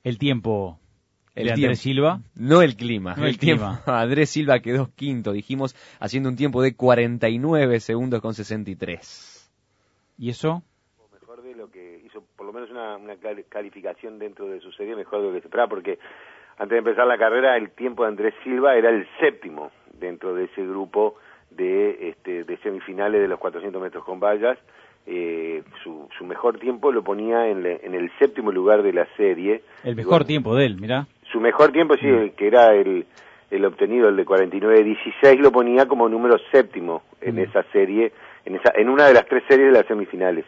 el tiempo El de Andrés tiempo. Silva. No el clima. No el clima. Andrés Silva quedó quinto, dijimos, haciendo un tiempo de 49 segundos con 63. ¿Y eso? Mejor de lo que hizo, por lo menos una calificación dentro de su serie, mejor de lo que se esperaba, porque antes de empezar la carrera, el tiempo de Andrés Silva era el séptimo dentro de ese grupo de semifinales de los 400 metros con vallas. Su mejor tiempo lo ponía en el séptimo lugar de la serie. El mejor tiempo de él, mirá. Su mejor tiempo, sí, que era el obtenido, el de 49.16, lo ponía como número séptimo en esa serie, en una de las tres series de las semifinales.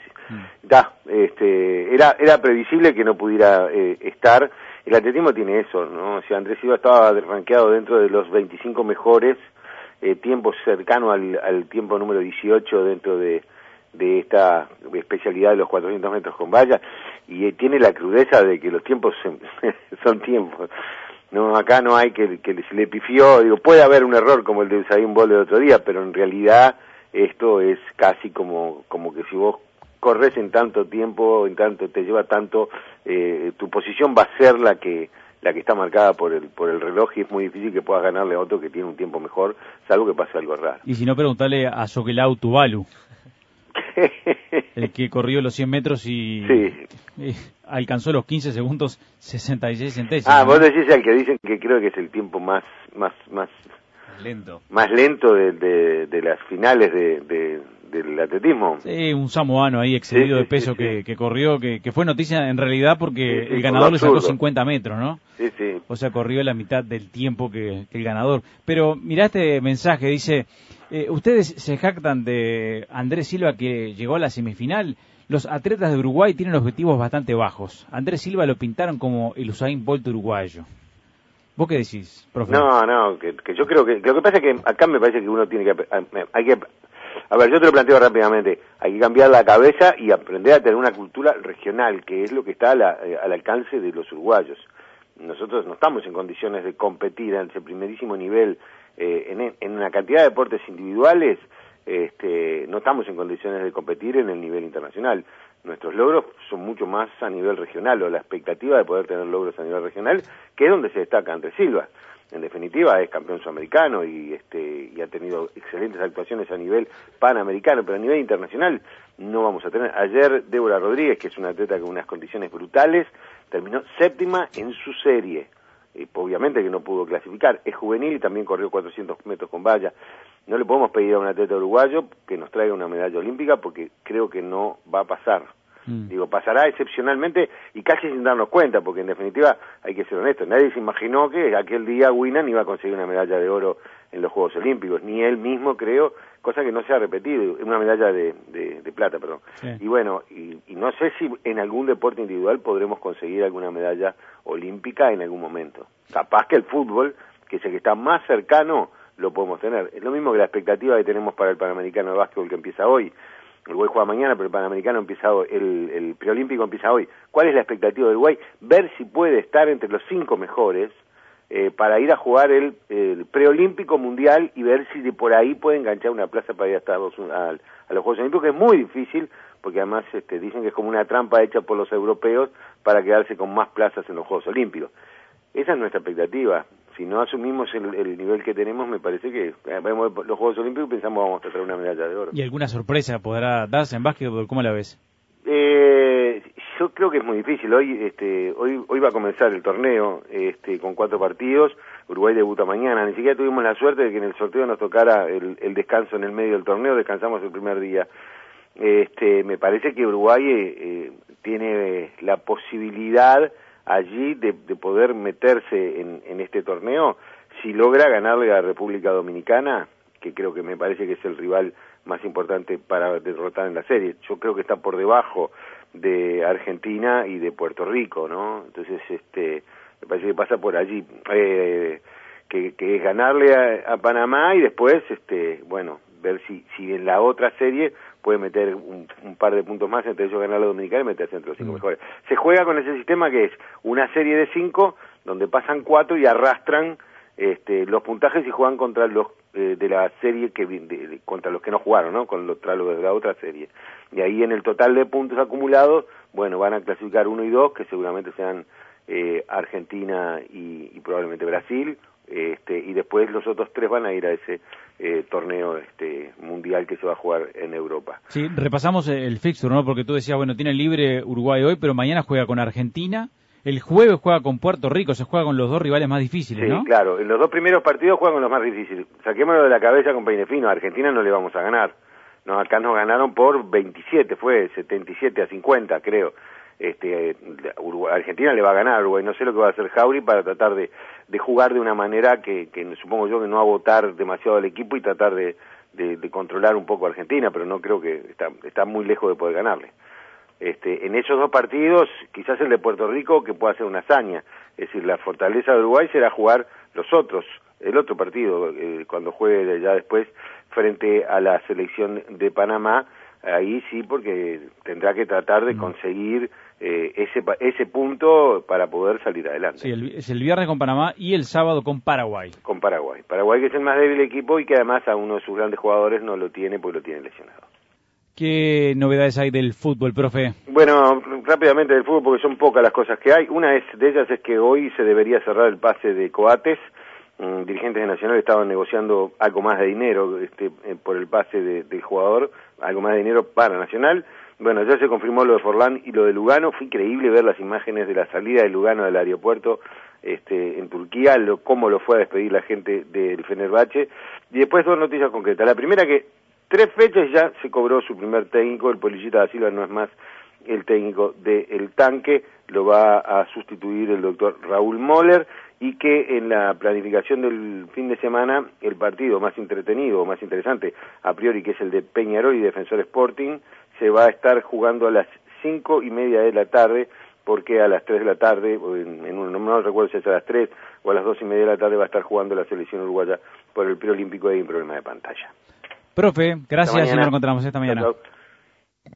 Era previsible que no pudiera estar. El atletismo tiene eso, ¿no? O sea, Andrés Silva estaba rankeado dentro de los 25 mejores, tiempos cercano al tiempo número 18 dentro de esta especialidad de los 400 metros con vallas, y tiene la crudeza de que los tiempos son tiempos. No, acá no hay que se le pifió, digo, puede haber un error como el de Usain Bolt del otro día, pero en realidad esto es casi como que si vos corres en tanto tiempo, en tanto te lleva tanto, tu posición va a ser la que está marcada por el reloj, y es muy difícil que puedas ganarle a otro que tiene un tiempo mejor, salvo que pase algo raro. Y si no, preguntarle a Sokelau Tuvalu, el que corrió los 100 metros y alcanzó los 15 segundos 66 centésimos. Vos decís al que dicen que creo que es el tiempo más lento de las finales del atletismo. Sí, un samoano ahí excedido de peso que corrió, que fue noticia en realidad porque el ganador le sacó 50 metros, ¿no? Sí, sí. O sea, corrió la mitad del tiempo que el ganador. Pero mirá este mensaje, dice, ustedes se jactan de Andrés Silva que llegó a la semifinal. Los atletas de Uruguay tienen objetivos bastante bajos. Andrés Silva lo pintaron como el Usain Bolt uruguayo. ¿Vos qué decís, profe? No, que yo creo que lo que pasa es que acá me parece que uno tiene que a ver, yo te lo planteo rápidamente, hay que cambiar la cabeza y aprender a tener una cultura regional, que es lo que está al alcance de los uruguayos. Nosotros no estamos en condiciones de competir en ese primerísimo nivel en una cantidad de deportes individuales. No estamos en condiciones de competir en el nivel internacional. Nuestros logros son mucho más a nivel regional, o la expectativa de poder tener logros a nivel regional, que es donde se destaca Andrés Silva. En definitiva, es campeón sudamericano y ha tenido excelentes actuaciones a nivel panamericano, pero a nivel internacional no vamos a tener. Ayer Débora Rodríguez, que es una atleta con unas condiciones brutales, terminó séptima en su serie. Obviamente que no pudo clasificar, es juvenil y también corrió 400 metros con valla. No le podemos pedir a un atleta uruguayo que nos traiga una medalla olímpica porque creo que no va a pasar. Digo, pasará excepcionalmente y casi sin darnos cuenta, porque en definitiva hay que ser honesto, nadie se imaginó que aquel día Winan iba a conseguir una medalla de oro en los Juegos Olímpicos, ni él mismo creo, cosa que no se ha repetido, una medalla de plata, perdón. Sí. Y bueno, y no sé si en algún deporte individual podremos conseguir alguna medalla olímpica en algún momento. Capaz que el fútbol, que es el que está más cercano, lo podemos tener. Es lo mismo que la expectativa que tenemos para el Panamericano de Básquetbol que empieza hoy. El Uruguay juega mañana, pero el Panamericano empieza hoy, el preolímpico empieza hoy. ¿Cuál es la expectativa del Uruguay? Ver si puede estar entre los 5 mejores para ir a jugar el preolímpico mundial y ver si de por ahí puede enganchar una plaza para ir hasta a los Juegos Olímpicos, que es muy difícil, porque además dicen que es como una trampa hecha por los europeos para quedarse con más plazas en los Juegos Olímpicos. Esa es nuestra expectativa. Si no asumimos el nivel que tenemos, me parece que vemos los Juegos Olímpicos y pensamos vamos a traer una medalla de oro. ¿Y alguna sorpresa podrá darse en básquetbol? ¿Cómo la ves? Yo creo que es muy difícil. Hoy va a comenzar el torneo con 4 partidos. Uruguay debuta mañana. Ni siquiera tuvimos la suerte de que en el sorteo nos tocara el descanso en el medio del torneo. Descansamos el primer día. Me parece que Uruguay tiene la posibilidad allí de poder meterse en este torneo si logra ganarle a la República Dominicana, que creo que me parece que es el rival más importante para derrotar en la serie. Yo creo que está por debajo de Argentina y de Puerto Rico, ¿no? Entonces, me parece que pasa por allí, que es ganarle a Panamá y después, ver si en la otra serie puede meter un par de puntos más, entre ellos ganar la Dominicana y meterse entre los 5 mejores. Se juega con ese sistema que es una serie de 5, donde pasan 4 y arrastran los puntajes y juegan contra los de la serie contra los que no jugaron, ¿no? Contra los de la otra serie. Y ahí en el total de puntos acumulados bueno, van a clasificar 1 y 2, que seguramente sean Argentina y probablemente Brasil, y después los otros 3 van a ir a ese torneo mundial que se va a jugar en Europa. Sí, repasamos el fixture, ¿no? Porque tú decías, bueno, tiene libre Uruguay hoy, pero mañana juega con Argentina, el jueves juega con Puerto Rico, se juega con los 2 rivales más difíciles, ¿no? Sí, claro, en los 2 primeros partidos juegan con los más difíciles. Saquémoslo de la cabeza con peine fino, a Argentina no le vamos a ganar. No, acá nos ganaron por 27, fue 77-50, creo. Argentina le va a ganar a Uruguay, no sé lo que va a hacer Jauri para tratar de jugar de una manera que supongo yo que no va a botar demasiado al equipo y tratar de controlar un poco a Argentina, pero no creo que está muy lejos de poder ganarle. En esos 2 partidos, quizás el de Puerto Rico que pueda hacer una hazaña, es decir, la fortaleza de Uruguay será jugar el otro partido, cuando juegue ya después frente a la selección de Panamá, ahí sí, porque tendrá que tratar de conseguir ese punto para poder salir adelante. Sí, es el viernes con Panamá y el sábado con Paraguay. Con Paraguay. Paraguay que es el más débil equipo y que además a uno de sus grandes jugadores no lo tiene porque lo tiene lesionado. ¿Qué novedades hay del fútbol, profe? Bueno, rápidamente del fútbol porque son pocas las cosas que hay. Una de ellas es que hoy se debería cerrar el pase de Coates. Dirigentes de Nacional estaban negociando algo más de dinero por el pase del jugador, algo más de dinero para Nacional. Bueno, ya se confirmó lo de Forlán y lo de Lugano. Fue increíble ver las imágenes de la salida de Lugano del aeropuerto en Turquía, cómo lo fue a despedir la gente del Fenerbahce. Y después 2 noticias concretas. La primera, que 3 fechas ya se cobró su primer técnico, el Polillita da Silva no es más el técnico del Tanque, lo va a sustituir el doctor Raúl Moller, y que en la planificación del fin de semana el partido más entretenido, más interesante a priori, que es el de Peñarol y Defensor Sporting, se va a estar jugando a las 5:30 de la tarde, porque a las 3 de la tarde, no recuerdo si es a las 3 o a las 2:30 de la tarde, va a estar jugando la selección uruguaya por el preolímpico y hay un problema de pantalla. Profe, gracias y nos encontramos esta mañana. Chau, chau.